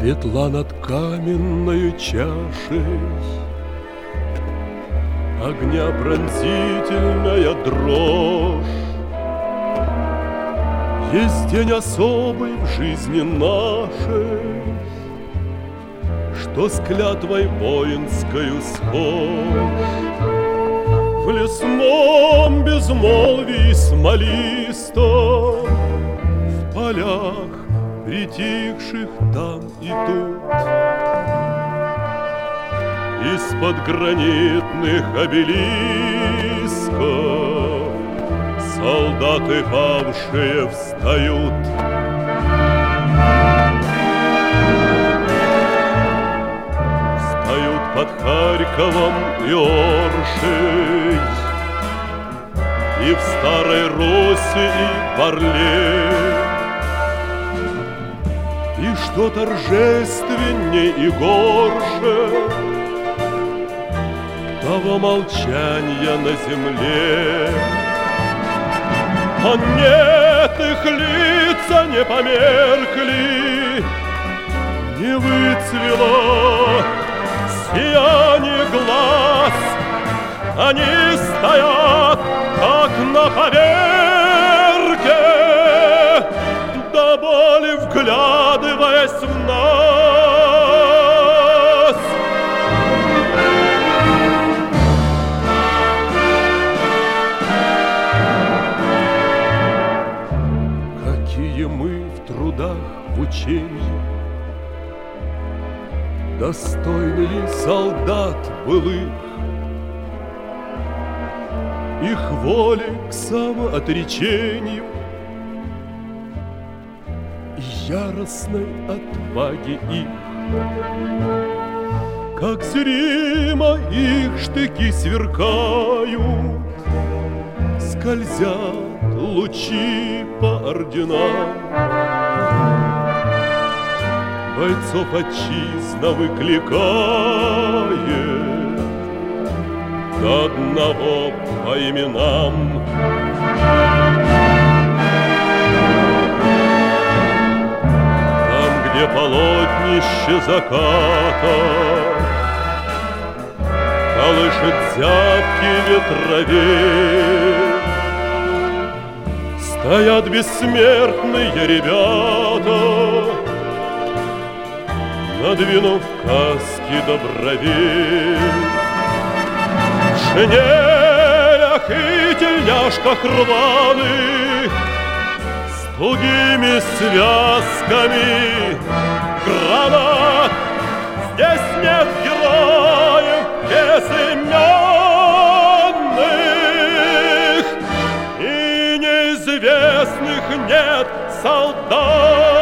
Светла над каменною чашей огня пронзительная дрожь. Есть день особый в жизни нашей, что с клятвой воинскою схож. В лесном безмолвии смолистом, в полях, притихших там и тут, из-под гранитных обелисков солдаты павшие встают. Встают под Харьковом и Оршей, и в Старой Руси, и в Орле. И что торжественней и горше того молчания на земле. А нет, их лица не померкли, не выцвело сияние глаз. Они стоят, как на поверке, до боли вглядываясь в нас. Какие мы в трудах, в ученье, достойны ли солдат былых, их воли к самоотречению и яростной отваги их. Как зримо их штыки сверкают, скользят лучи по орденам. Бойцов отчизна выкликает до одного по именам. Там, где полотнище заката колышет зябкий ветровей, стоят бессмертные ребята, надвинув каски до бровей. В шинелях и тельняшках рваных, с тугими связками гранат. Здесь нет героев безыменных, и неизвестных нет солдат.